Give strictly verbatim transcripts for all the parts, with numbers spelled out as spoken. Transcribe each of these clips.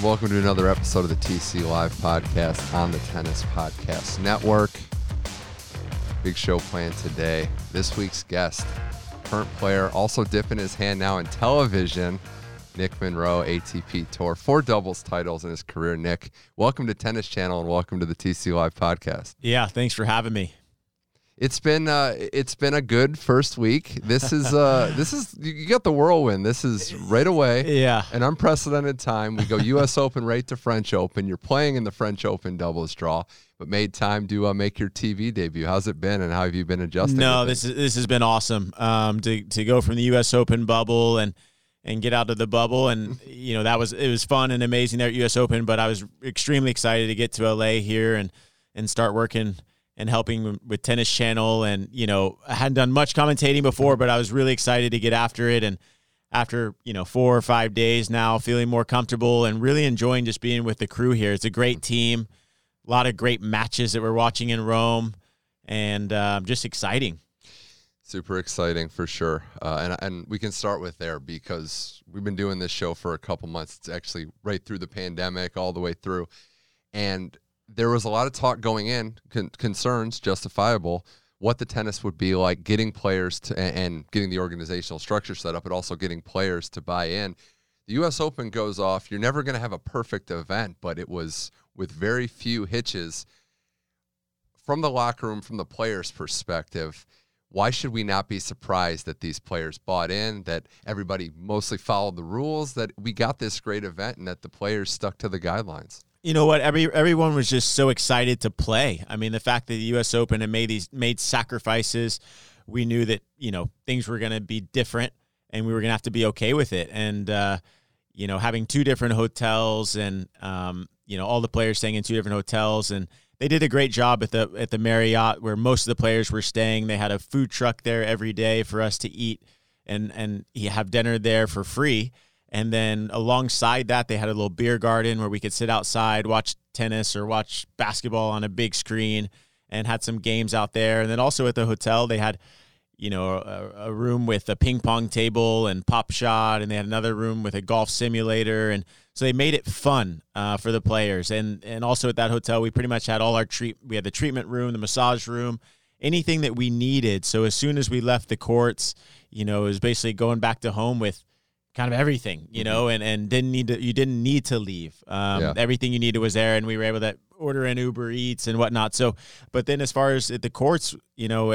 welcome to another episode of the T C Live podcast on the Tennis Podcast Network. Big show planned today. This week's guest, current player, also dipping his hand now in television, Nick Monroe, A T P Tour, four doubles titles in his career. Nick, welcome to Tennis Channel and welcome to the T C Live podcast. Yeah, thanks for having me. It's been uh, it's been a good first week. This is uh, this is you got the whirlwind. This is right away. Yeah, an unprecedented time. We go U S Open right to French Open. You're playing in the French Open doubles draw, but made time to uh, make your T V debut. How's it been, and how have you been adjusting? No, this is this has been awesome. Um, to to go from the U S Open bubble and and get out of the bubble, and you know that was it was fun and amazing there at U S Open. But I was extremely excited to get to L A here and and start working and helping with Tennis Channel. And, you know, I hadn't done much commentating before, but I was really excited to get after it. And after, you know, four or five days now, feeling more comfortable and really enjoying just being with the crew here. It's a great team, a lot of great matches that we're watching in Rome, and uh, just exciting. Super exciting for sure. Uh, and, and we can start with there because we've been doing this show for a couple months. It's actually right through the pandemic, all the way through. And there was a lot of talk going in, con- concerns, justifiable, what the tennis would be like, getting players to and, and getting the organizational structure set up, but also getting players to buy in. The U S Open goes off. You're never going to have a perfect event, but it was with very few hitches. From the locker room, from the players' perspective, why should we not be surprised that these players bought in, that everybody mostly followed the rules, that we got this great event, and that the players stuck to the guidelines? You know what? Every everyone was just so excited to play. I mean, the fact that the U S Open had made these made sacrifices, we knew that, you know, things were going to be different, and we were going to have to be okay with it. And uh, you know, having two different hotels, and um, you know, all the players staying in two different hotels, and they did a great job at the at the Marriott where most of the players were staying. They had a food truck there every day for us to eat and and have dinner there for free. And then alongside that, they had a little beer garden where we could sit outside, watch tennis or watch basketball on a big screen, and had some games out there. And then also at the hotel, they had, you know, a, a room with a ping pong table and pop shot, and they had another room with a golf simulator. And so they made it fun uh, for the players. And and also at that hotel, we pretty much had all our treat. We had the treatment room, the massage room, anything that we needed. So as soon as we left the courts, you know, it was basically going back to home with kind of everything, you know, and, and didn't need to, you didn't need to leave. Um, yeah. Everything you needed was there, and we were able to order in Uber Eats and whatnot. So, but then as far as at the courts, you know,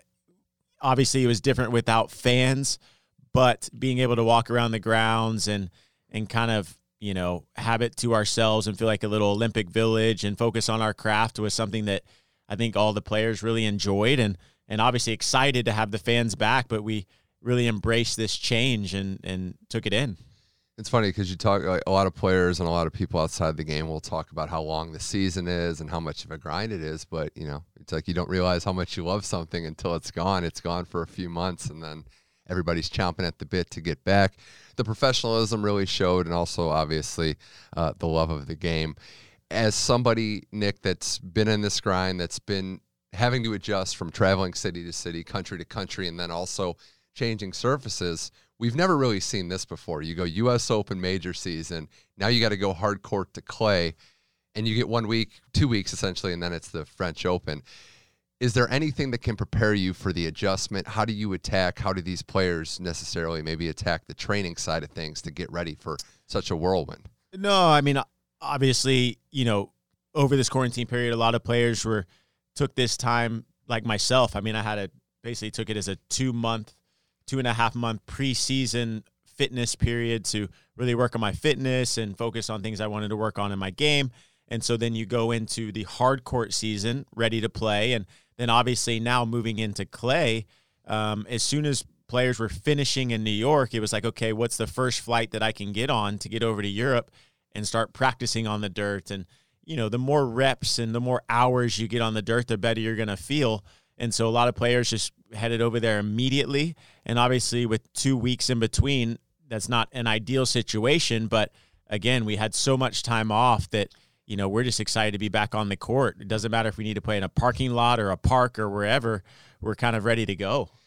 obviously it was different without fans, but being able to walk around the grounds and, and kind of, you know, have it to ourselves and feel like a little Olympic village and focus on our craft was something that I think all the players really enjoyed, and, and obviously excited to have the fans back, but we really embraced this change and, and took it in. It's funny because you talk, like, a lot of players and a lot of people outside the game will talk about how long the season is and how much of a grind it is. But, you know, it's like you don't realize how much you love something until it's gone. It's gone for a few months, and then everybody's chomping at the bit to get back. The professionalism really showed, and also obviously uh, the love of the game. As somebody, Nick, that's been in this grind, that's been having to adjust from traveling city to city, country to country, and then also changing surfaces, we've never really seen this before. You go U S Open major season, now you got to go hard court to clay, and you get one week, two weeks essentially, and then it's the French Open. Is there anything that can prepare you for the adjustment? How do you attack? How do these players necessarily maybe attack the training side of things to get ready for such a whirlwind? No, I mean, obviously, you know, over this quarantine period, a lot of players were took this time, like myself. I mean, I had a basically took it as a two month two and a half month preseason fitness period to really work on my fitness and focus on things I wanted to work on in my game. And so then you go into the hard court season ready to play. And then obviously now moving into clay, um, as soon as players were finishing in New York, it was like, okay, what's the first flight that I can get on to get over to Europe and start practicing on the dirt? And, you know, the more reps and the more hours you get on the dirt, the better you're going to feel. And so a lot of players just headed over there immediately. And obviously with two weeks in between, that's not an ideal situation. But again, we had so much time off that, you know, we're just excited to be back on the court. It doesn't matter if we need to play in a parking lot or a park or wherever, we're kind of ready to go.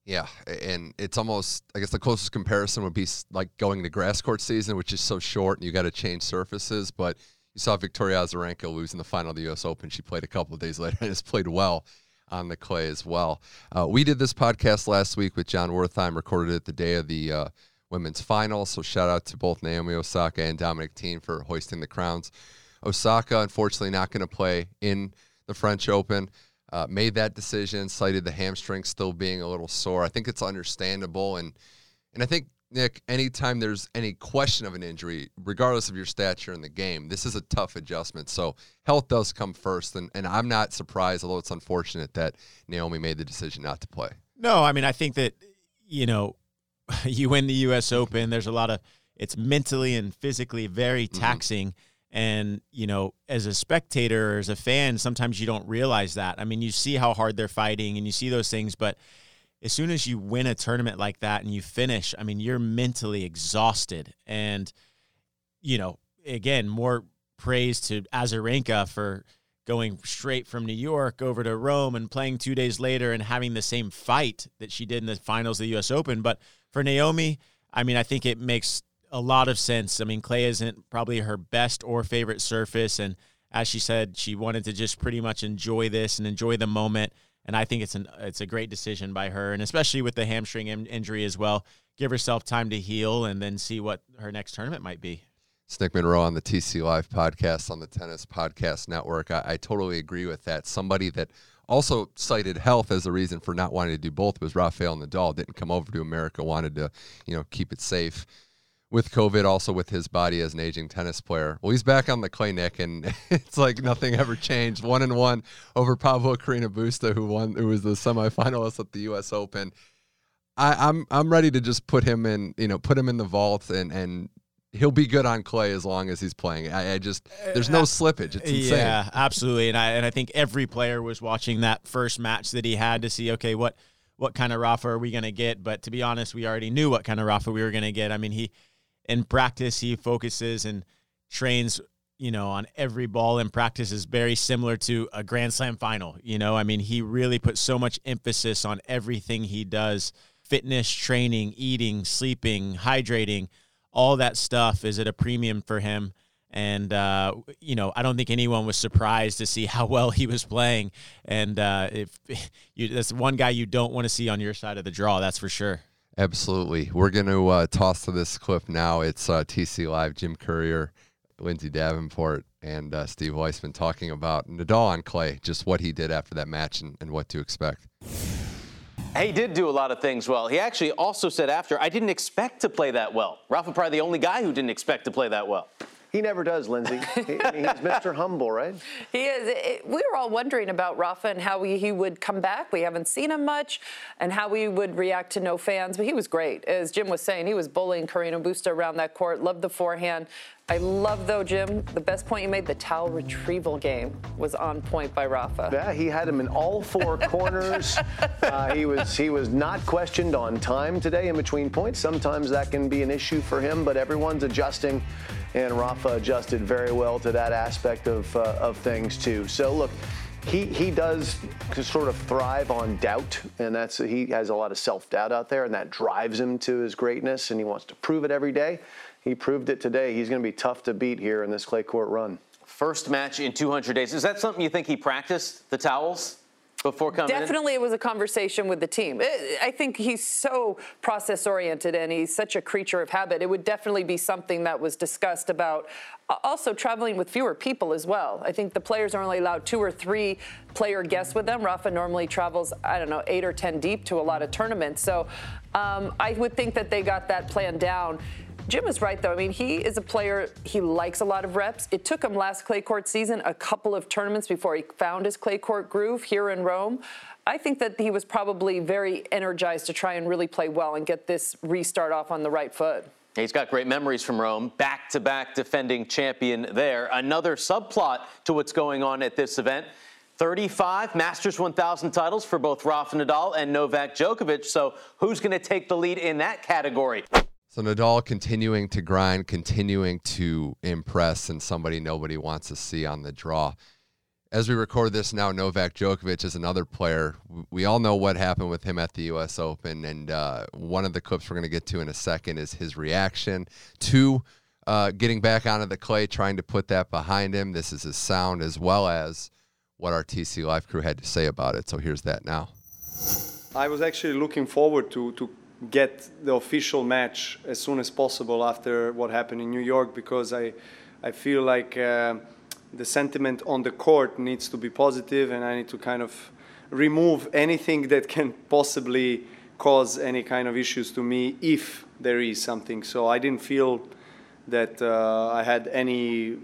Yeah, and it's almost, I guess the closest comparison would be like going to grass court season, which is so short and you got to change surfaces. But you saw Victoria Azarenka lose in the final of the U S Open. She played a couple of days later and has played well on the clay as well. Uh, we did this podcast last week with John Wertheim, recorded it the day of the uh, women's final. So shout out to both Naomi Osaka and Dominic Thiem for hoisting the crowns. Osaka, unfortunately, not going to play in the French Open. Uh, made that decision, cited the hamstring still being a little sore. I think it's understandable. And and I think, Nick, anytime there's any question of an injury, regardless of your stature in the game, this is a tough adjustment. So health does come first. And, and I'm not surprised, although it's unfortunate, that Naomi made the decision not to play. No, I mean, I think that, you know, you win the U S Open. There's a lot of, it's mentally and physically very taxing. Mm-hmm. And, you know, as a spectator or as a fan, sometimes you don't realize that. I mean, you see how hard they're fighting and you see those things, but as soon as you win a tournament like that and you finish, I mean, you're mentally exhausted. And, you know, again, more praise to Azarenka for going straight from New York over to Rome and playing two days later and having the same fight that she did in the finals of the U S Open. But for Naomi, I mean, I think it makes a lot of sense. I mean, clay isn't probably her best or favorite surface. And as she said, she wanted to just pretty much enjoy this and enjoy the moment. And I think it's an it's a great decision by her. And especially with the hamstring in- injury as well, give herself time to heal and then see what her next tournament might be. It's Nick Monroe on the T C Live podcast on the Tennis Podcast Network. I, I totally agree with that. Somebody that also cited health as a reason for not wanting to do both was Rafael Nadal. Didn't come over to America, wanted to, you know, keep it safe with COVID, also with his body as an aging tennis player. Well, he's back on the clay, Nick, and it's like nothing ever changed. One and one over Pablo Carreño Busta, who won, who was the semifinalist at the U S Open. I, I'm I'm ready to just put him in, you know, put him in the vault, and and he'll be good on clay as long as he's playing. I, I just there's no slippage. It's insane. Yeah, absolutely. And I and I think every player was watching that first match that he had to see, okay, what what kind of Rafa are we going to get? But to be honest, we already knew what kind of Rafa we were going to get. I mean, he. In practice, he focuses and trains, you know, on every ball in practice is very similar to a Grand Slam final. You know, I mean, he really puts so much emphasis on everything he does. Fitness, training, eating, sleeping, hydrating, all that stuff is at a premium for him. And, uh, you know, I don't think anyone was surprised to see how well he was playing. And uh, if you, that's one guy you don't want to see on your side of the draw, that's for sure. Absolutely. We're going to uh, toss to this clip now. It's uh, T C Live, Jim Courier, Lindsay Davenport, and uh, Steve Weissman talking about Nadal on clay, just what he did after that match and, and what to expect. He did do a lot of things well. He actually also said after, I didn't expect to play that well. Rafa probably the only guy who didn't expect to play that well. He never does, Lindsay. He, I mean, he's Mister Humble, right? He is. It, we were all wondering about Rafa and how he, he would come back. We haven't seen him much, and how he would react to no fans. But he was great. As Jim was saying, he was bullying Carreño Busta around that court. Loved the forehand. I love, though, Jim, the best point you made, the towel retrieval game was on point by Rafa. Yeah, he had him in all four corners. Uh, he was he was not questioned on time today in between points. Sometimes that can be an issue for him, but everyone's adjusting, and Rafa adjusted very well to that aspect of uh, of things too. So look, he he does sort of thrive on doubt, and that's he has a lot of self-doubt out there, and that drives him to his greatness, and he wants to prove it every day. He proved it today. He's going to be tough to beat here in this clay court run. First match in two hundred days. Is that something you think he practiced, the towels, before coming Definitely in? It was a conversation with the team. I think he's so process-oriented, and he's such a creature of habit. It would definitely be something that was discussed about also traveling with fewer people as well. I think the players are only allowed two or three player guests with them. Rafa normally travels, I don't know, eight or ten deep to a lot of tournaments. So um, I would think that they got that plan down. Jim is right, though. I mean, he is a player, he likes a lot of reps. It took him last clay court season a couple of tournaments before he found his clay court groove here in Rome. I think that he was probably very energized to try and really play well and get this restart off on the right foot. He's got great memories from Rome, back-to-back defending champion there. Another subplot to what's going on at this event. thirty-five Masters one thousand titles for both Rafa Nadal and Novak Djokovic. So who's going to take the lead in that category? So Nadal continuing to grind, continuing to impress, and somebody nobody wants to see on the draw. As we record this now, Novak Djokovic is another player. We all know what happened with him at the U S Open, and uh, one of the clips we're going to get to in a second is his reaction to uh, getting back onto the clay, trying to put that behind him. This is his sound as well as what our T C Live crew had to say about it. So here's that now. I was actually looking forward to, to get the official match as soon as possible after what happened in New York, because I, I feel like uh, the sentiment on the court needs to be positive, and I need to kind of remove anything that can possibly cause any kind of issues to me if there is something. So I didn't feel that uh, I had any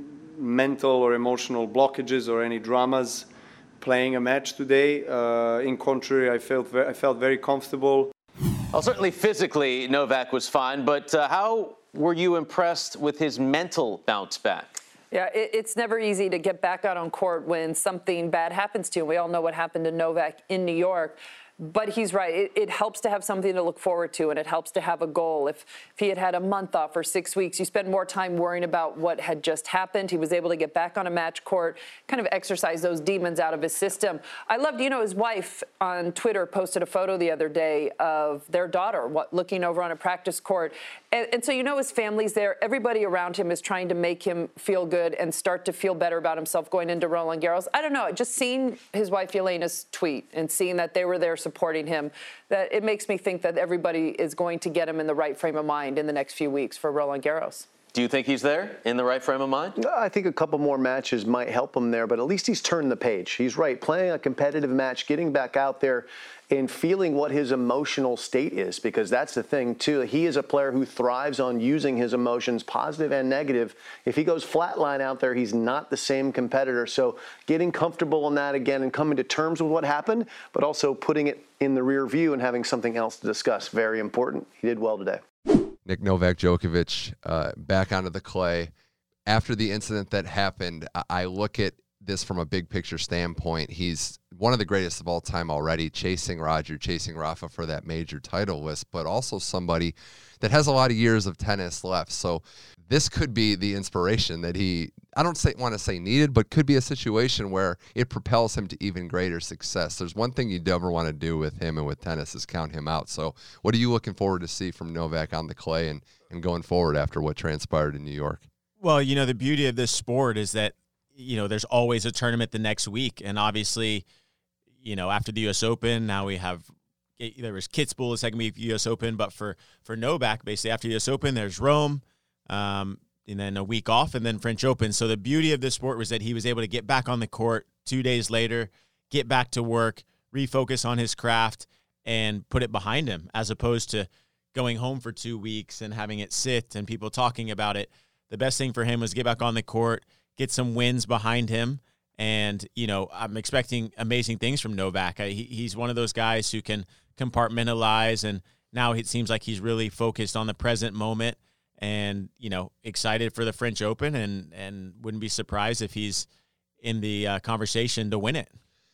mental or emotional blockages or any dramas playing a match today. Uh, in contrary, I felt ve- I felt very comfortable. Well, certainly physically, Novak was fine, but uh, how were you impressed with his mental bounce back? Yeah, it, it's never easy to get back out on court when something bad happens to you. We all know what happened to Novak in New York. But he's right. It, it helps to have something to look forward to, and it helps to have a goal. If, if he had had a month off or six weeks, you spend more time worrying about what had just happened. He was able to get back on a match court, kind of exercise those demons out of his system. I loved, you know, his wife on Twitter posted a photo the other day of their daughter what, looking over on a practice court. And, and so, you know, his family's there. Everybody around him is trying to make him feel good and start to feel better about himself going into Roland Garros. I don't know. Just seeing his wife Yelena's tweet and seeing that they were there supporting him, that it makes me think that everybody is going to get him in the right frame of mind in the next few weeks for Roland Garros. Do you think he's there in the right frame of mind? I think a couple more matches might help him there, but at least he's turned the page. He's right. Playing a competitive match, getting back out there and feeling what his emotional state is, because that's the thing, too. He is a player who thrives on using his emotions, positive and negative. If he goes flatline out there, he's not the same competitor. So getting comfortable in that again and coming to terms with what happened, but also putting it in the rear view and having something else to discuss. Very important. He did well today. Nick Novak Djokovic uh, back onto the clay. After the incident that happened, I look at this from a big picture standpoint. He's one of the greatest of all time already, chasing Roger, chasing Rafa for that major title list, but also somebody that has a lot of years of tennis left. So this could be the inspiration that he, I don't say, want to say needed, but could be a situation where it propels him to even greater success. There's one thing you never want to do with him and with tennis is count him out. So what are you looking forward to see from Novak on the clay and, and going forward after what transpired in New York? Well, you know, the beauty of this sport is that, you know, there's always a tournament the next week. And obviously, you know, after the U S Open, now we have, there was Kitzbühel the second week U S Open, but for, for Novak, basically after the U S Open, there's Rome, um, and then a week off, and then French Open. So the beauty of this sport was that he was able to get back on the court two days later, get back to work, refocus on his craft, and put it behind him, as opposed to going home for two weeks and having it sit and people talking about it. The best thing for him was get back on the court, get some wins behind him. And, you know, I'm expecting amazing things from Novak. I, he, he's one of those guys who can compartmentalize, and now it seems like he's really focused on the present moment and, you know, excited for the French Open, and, and wouldn't be surprised if he's in the uh, conversation to win it.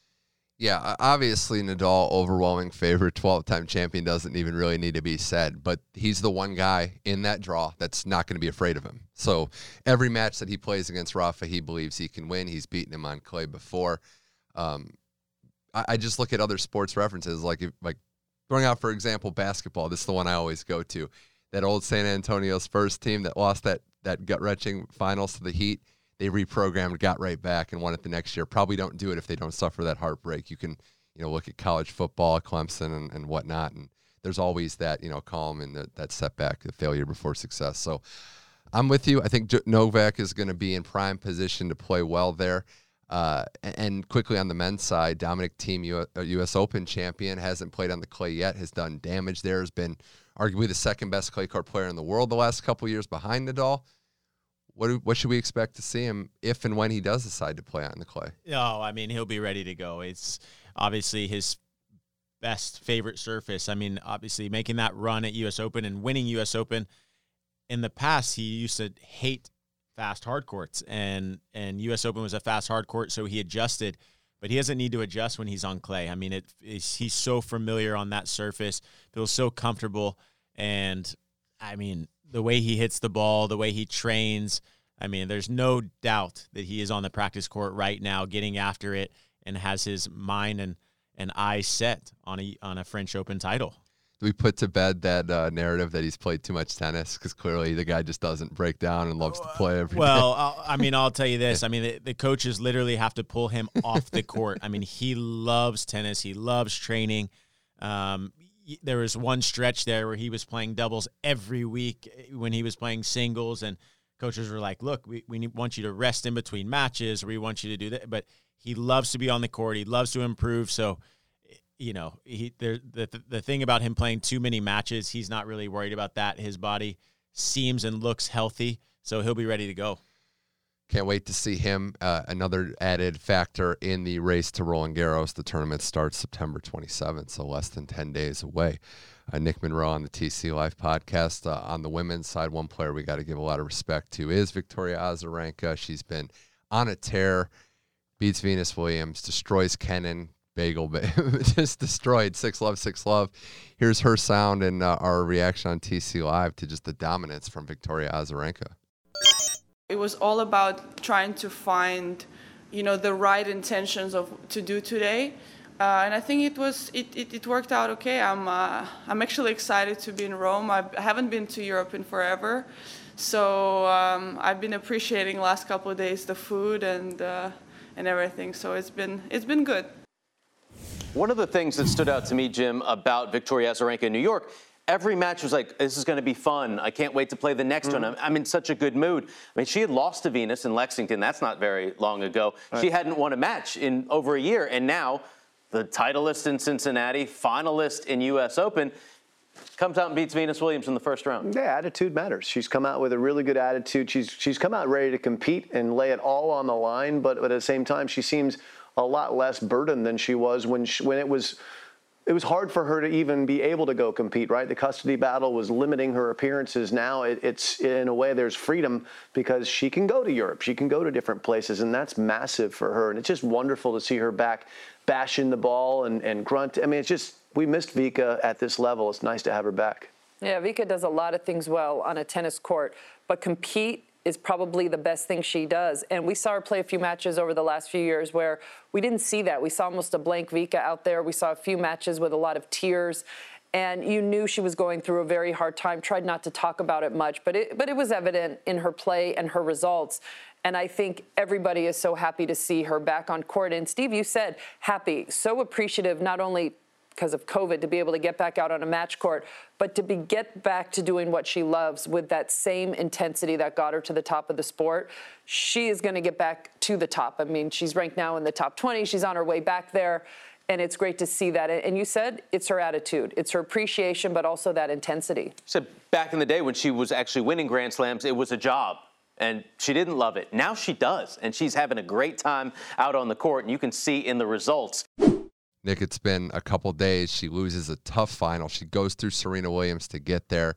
Yeah, obviously Nadal, overwhelming favorite, twelve-time champion, doesn't even really need to be said. But he's the one guy in that draw that's not going to be afraid of him. So every match that he plays against Rafa, he believes he can win. He's beaten him on clay before. Um, I, I just look at other sports references, like if, like throwing out, for example, basketball. This is the one I always go to. That old San Antonio Spurs team that lost that that gut-wrenching finals to the Heat. They reprogrammed, got right back, and won it the next year. Probably don't do it if they don't suffer that heartbreak. You can, you know, look at college football, Clemson, and, and whatnot, and there's always that, you know, calm and the, that setback, the failure before success. So I'm with you. I think J- Novak is going to be in prime position to play well there. Uh, and, and quickly on the men's side, Dominic Thiem, U- U S Open champion, hasn't played on the clay yet, has done damage there, has been arguably the second best clay court player in the world the last couple years behind Nadal. What do, what should we expect to see him if and when he does decide to play on the clay? Oh, I mean, he'll be ready to go. It's obviously his best favorite surface. I mean, obviously making that run at U S Open and winning U S Open. In the past, he used to hate fast hard courts, and, and U S Open was a fast hard court, so he adjusted. But he doesn't need to adjust when he's on clay. I mean, it, it's, he's so familiar on that surface, feels so comfortable, and, I mean, the way he hits the ball, the way he trains, I mean, there's no doubt that he is on the practice court right now, getting after it, and has his mind and, and eyes set on a on a French Open title. Do we put to bed that uh, narrative that he's played too much tennis? Because clearly the guy just doesn't break down and loves to play every well, day. Well, I mean, I'll tell you this. I mean, the, the coaches literally have to pull him off the court. I mean, he loves tennis. He loves training. Um, there was one stretch there where he was playing doubles every week when he was playing singles, and coaches were like, look, we, we need, want you to rest in between matches, or we want you to do that. But he loves to be on the court. He loves to improve. So, you know, he there the the thing about him playing too many matches, he's not really worried about that. His body seems and looks healthy, so he'll be ready to go. Can't wait to see him. Uh, another added factor in the race to Roland Garros. The tournament starts September twenty-seventh, so less than ten days away. Uh, Nick Monroe on the T C Life podcast. Uh, on the women's side, one player we got to give a lot of respect to is Victoria Azarenka. She's been on a tear, beats Venus Williams, destroys Kenin. Bagel, just destroyed. Six love, six love. Here's her sound and uh, our reaction on T C Live to just the dominance from Victoria Azarenka. It was all about trying to find, you know, the right intentions of to do today, uh, and I think it was it, it, it worked out okay. I'm uh, I'm actually excited to be in Rome. I've, I haven't been to Europe in forever, so um, I've been appreciating last couple of days the food and uh, and everything. So it's been it's been good. One of the things that stood out to me, Jim, about Victoria Azarenka in New York, every match was like, this is going to be fun. I can't wait to play the next mm-hmm. one. I'm, I'm in such a good mood. I mean, she had lost to Venus in Lexington. That's not very long ago. Right. She hadn't won a match in over a year. And now the titleist in Cincinnati, finalist in U S Open, comes out and beats Venus Williams in the first round. Yeah, attitude matters. She's come out with a really good attitude. She's she's come out ready to compete and lay it all on the line. But, but at the same time, she seems a lot less burdened than she was when she, when it was it was hard for her to even be able to go compete, right? The custody battle was limiting her appearances. Now it, it's in a way there's freedom because she can go to Europe, she can go to different places, and that's massive for her. And it's just wonderful to see her back bashing the ball and, and grunt. I mean, it's just, we missed Vika at this level. It's nice to have her back. Yeah, Vika does a lot of things well on a tennis court, but compete is probably the best thing she does. And we saw her play a few matches over the last few years where we didn't see that. We saw almost a blank Vika out there. We saw a few matches with a lot of tears. And you knew she was going through a very hard time, tried not to talk about it much, but it, but it was evident in her play and her results. And I think everybody is so happy to see her back on court. And Steve, you said happy, so appreciative, not only because of COVID, to be able to get back out on a match court, but to be get back to doing what she loves with that same intensity that got her to the top of the sport. She is going to get back to the top. I mean, she's ranked now in the top twenty. She's on her way back there, and it's great to see that. And you said it's her attitude. It's her appreciation, but also that intensity. You said back in the day when she was actually winning Grand Slams, it was a job. And she didn't love it. Now she does, and she's having a great time out on the court, and you can see in the results. Nick, it's been a couple days. She loses a tough final. She goes through Serena Williams to get there,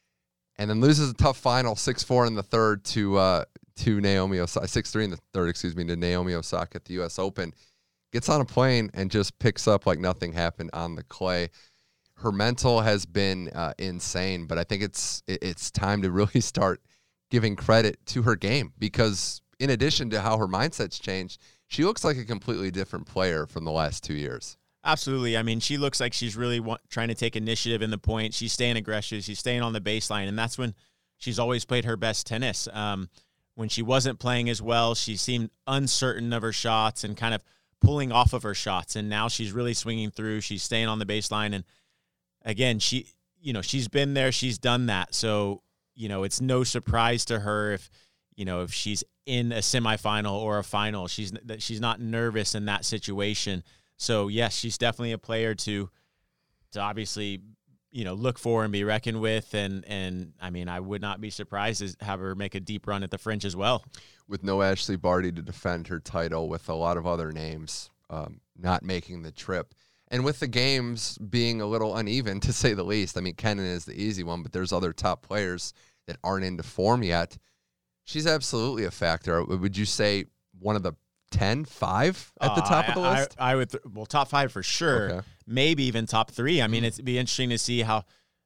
and then loses a tough final, six four in the third to uh, to Naomi Osaka, six three in the third, excuse me, to Naomi Osaka at the U S Open. Gets on a plane and just picks up like nothing happened on the clay. Her mental has been uh, insane, but I think it's it's time to really start giving credit to her game, because in addition to how her mindset's changed, she looks like a completely different player from the last two years. Absolutely. I mean, she looks like she's really want, trying to take initiative in the point. She's staying aggressive. She's staying on the baseline, and that's when she's always played her best tennis. Um, when she wasn't playing as well, she seemed uncertain of her shots and kind of pulling off of her shots, and now she's really swinging through. She's staying on the baseline, and again, she, you know, she's been there. She's done that. So, you know, it's no surprise to her if, you know, if she's in a semifinal or a final. She's she's not nervous in that situation. So, yes, she's definitely a player to to obviously, you know, look for and be reckoned with. And, and I mean, I would not be surprised to have her make a deep run at the French as well. With no Ashley Barty to defend her title, with a lot of other names um, not making the trip, and with the games being a little uneven, to say the least. I mean, Kenin is the easy one, but there's other top players that aren't into form yet. She's absolutely a factor. Would you say one of the ten, five at the top uh, of the list? I, I would, th- well, top five for sure. Okay. Maybe even top three. I mean, it'd be interesting to see how,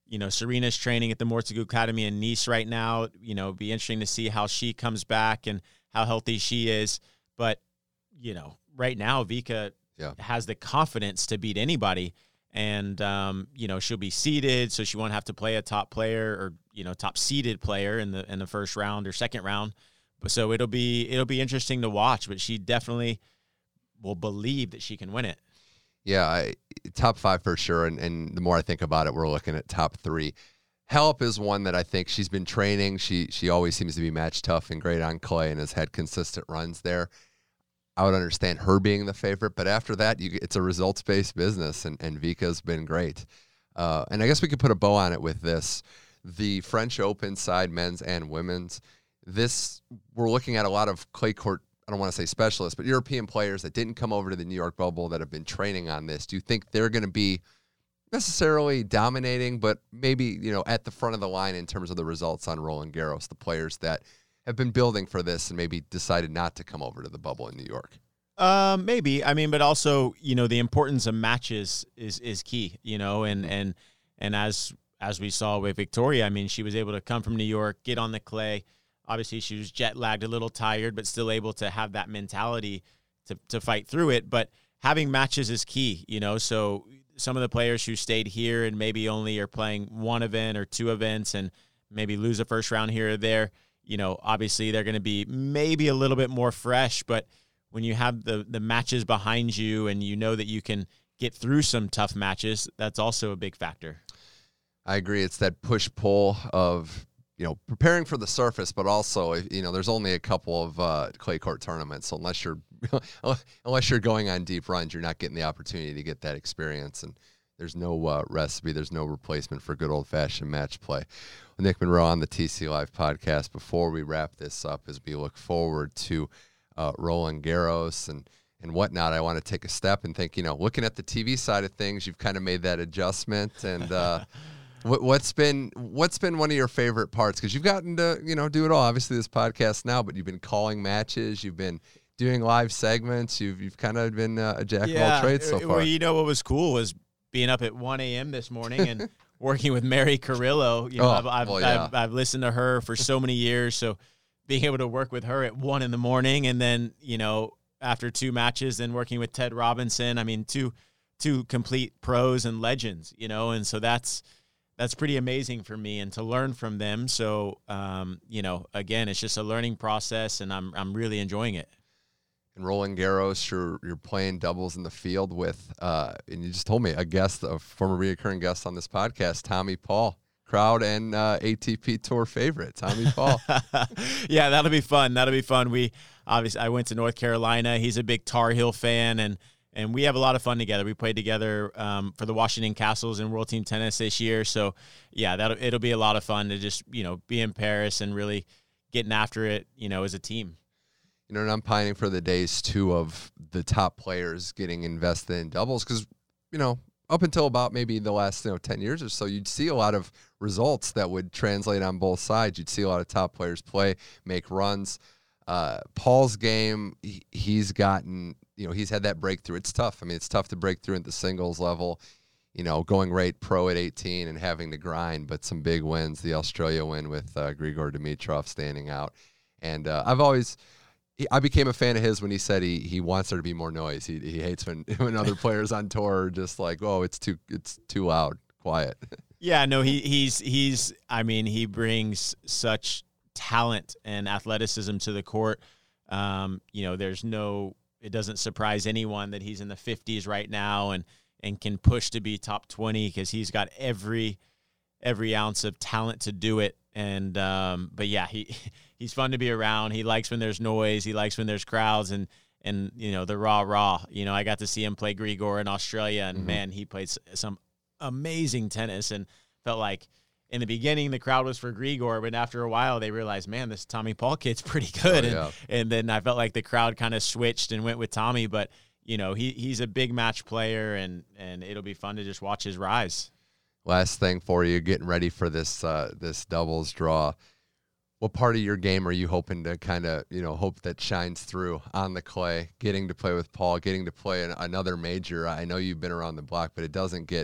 You know, Serena's training at the Mortegu Academy in Nice right now. You know, it'd be interesting to see how she comes back and how healthy she is. But, you know, right now, Vika yeah. has the confidence to beat anybody. And, um, you know, she'll be seeded, so she won't have to play a top player or, you know, top seeded player in the in the first round or second round. But so it'll be it'll be interesting to watch. But she definitely will believe that she can win it. Yeah, I, top five for sure. And, and the more I think about it, we're looking at top three. Halep is one that I think she's been training. She she always seems to be match tough and great on clay and has had consistent runs there. I would understand her being the favorite, but after that, you, it's a results-based business, and, and Vika's been great. Uh, and I guess we could put a bow on it with this. The French Open side, men's and women's, this we're looking at a lot of clay court, I don't want to say specialists, but European players that didn't come over to the New York bubble that have been training on this. Do you think they're going to be necessarily dominating, but maybe, you know, at the front of the line in terms of the results on Roland Garros, the players that have been building for this and maybe decided not to come over to the bubble in New York? Um, maybe. I mean, but also, you know, the importance of matches is is key, you know, and and and as as we saw with Victoria, I mean, she was able to come from New York, get on the clay. Obviously, she was jet lagged, a little tired, but still able to have that mentality to to fight through it. But having matches is key, you know. So some of the players who stayed here and maybe only are playing one event or two events and maybe lose a first round here or there, you know, obviously they're going to be maybe a little bit more fresh. But when you have the the matches behind you and you know that you can get through some tough matches, that's also a big factor. I agree. It's that push-pull of, you know, preparing for the surface, but also, you know, there's only a couple of uh, clay court tournaments. So unless you're unless you're going on deep runs, you're not getting the opportunity to get that experience. And there's no uh, recipe, there's no replacement for good old-fashioned match play. With Nick Monroe on the T C Live podcast. Before we wrap this up, as we look forward to uh, Roland Garros and and whatnot, I want to take a step and think, you know, looking at the T V side of things, you've kind of made that adjustment. And uh, what, what's been what's been one of your favorite parts? Because you've gotten to, you know, do it all. Obviously, this podcast now, but you've been calling matches, you've been doing live segments, you've you've kind of been uh, a jack yeah, of all trades so far. Well, you know what was cool was being up at one a.m. this morning and working with Mary Carrillo. You know, oh, I've I've, well, yeah. I've I've listened to her for so many years, so being able to work with her at one in the morning, and then, you know, after two matches, then working with Ted Robinson. I mean, two two complete pros and legends, you know, and so that's that's pretty amazing for me, and to learn from them. So, um, you know, again, it's just a learning process, and I'm I'm really enjoying it. And Roland Garros, you're you're playing doubles in the field with, uh, and you just told me a guest, a former reoccurring guest on this podcast, Tommy Paul. Crowd and uh, A T P Tour favorite, Tommy Paul. Yeah, that'll be fun. That'll be fun. We obviously I went to North Carolina. He's a big Tar Heel fan, and and we have a lot of fun together. We played together um, for the Washington Castles in World Team Tennis this year. So yeah, that'll it'll be a lot of fun to just, you know, be in Paris and really getting after it, you know, as a team. You know, and I'm pining for the days too of the top players getting invested in doubles, because, you know, up until about maybe the last, you know, ten years or so, you'd see a lot of results that would translate on both sides. You'd see a lot of top players play, make runs. Uh, Paul's game, he, he's gotten, you know, he's had that breakthrough. It's tough. I mean, it's tough to break through at the singles level, you know, going right pro at eighteen and having to grind, but some big wins. The Australia win with uh, Grigor Dimitrov standing out. And uh, I've always... I became a fan of his when he said he he wants there to be more noise. He he hates when, when other players on tour are just like, oh, it's too it's too loud, quiet. Yeah, no, he he's he's. I mean, he brings such talent and athleticism to the court. Um, you know, there's no. It doesn't surprise anyone that he's in the fifties right now and and can push to be top twenty, because he's got every every ounce of talent to do it. And um, but yeah, he he's fun to be around. He likes when there's noise. He likes when there's crowds and and you know the rah rah. You know, I got to see him play Grigor in Australia, and mm-hmm. man, he played some amazing tennis, and felt like in the beginning the crowd was for Grigor, but after a while they realized, man, this Tommy Paul kid's pretty good. Oh, yeah. and, and then I felt like the crowd kind of switched and went with Tommy. But you know, he he's a big match player, and and it'll be fun to just watch his rise. Last thing for you, getting ready for this uh, this doubles draw. What part of your game are you hoping to kind of, you know, hope that shines through on the clay? Getting to play with Paul, getting to play an, another major. I know you've been around the block, but it doesn't get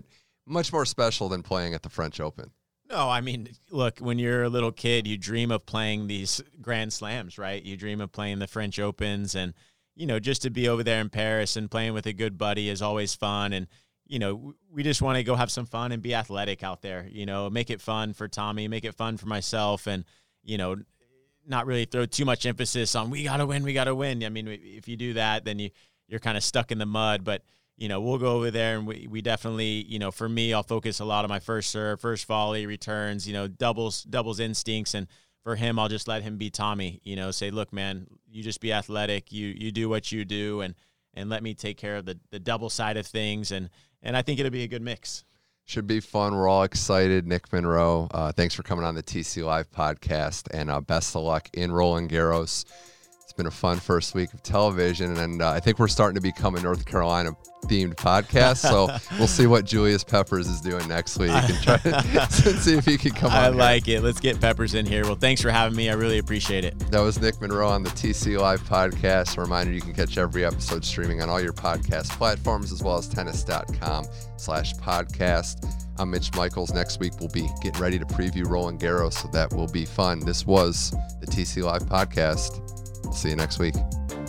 much more special than playing at the French Open. No, I mean, look, when you're a little kid, you dream of playing these Grand Slams, right? You dream of playing the French Opens, and, you know, just to be over there in Paris and playing with a good buddy is always fun. And, you know, we just want to go have some fun and be athletic out there, you know, make it fun for Tommy, make it fun for myself, and, you know, not really throw too much emphasis on we got to win, we got to win. I mean, if you do that, then you, you're kind of stuck in the mud. But, you know, we'll go over there and we, we definitely, you know, for me, I'll focus a lot on my first serve, first volley, returns, you know, doubles, doubles instincts. And for him, I'll just let him be Tommy, you know, say, look, man, you just be athletic. You, you do what you do, and, and let me take care of the, the double side of things. And, and I think it'll be a good mix. Should be fun. We're all excited. Nick Monroe, uh, thanks for coming on the T C Live podcast, and uh, best of luck in Roland Garros. It's been a fun first week of television, and uh, I think we're starting to become a North Carolina themed podcast. So we'll see what Julius Peppers is doing next week and try to see if he can come on. I here. like it. Let's get Peppers in here. Well, thanks for having me. I really appreciate it. That was Nick Monroe on the T C Live podcast. A reminder, you can catch every episode streaming on all your podcast platforms, as well as tennis.com slash podcast. I'm Mitch Michaels. Next week, we'll be getting ready to preview Roland Garros, so that will be fun. This was the T C Live podcast. We'll see you next week.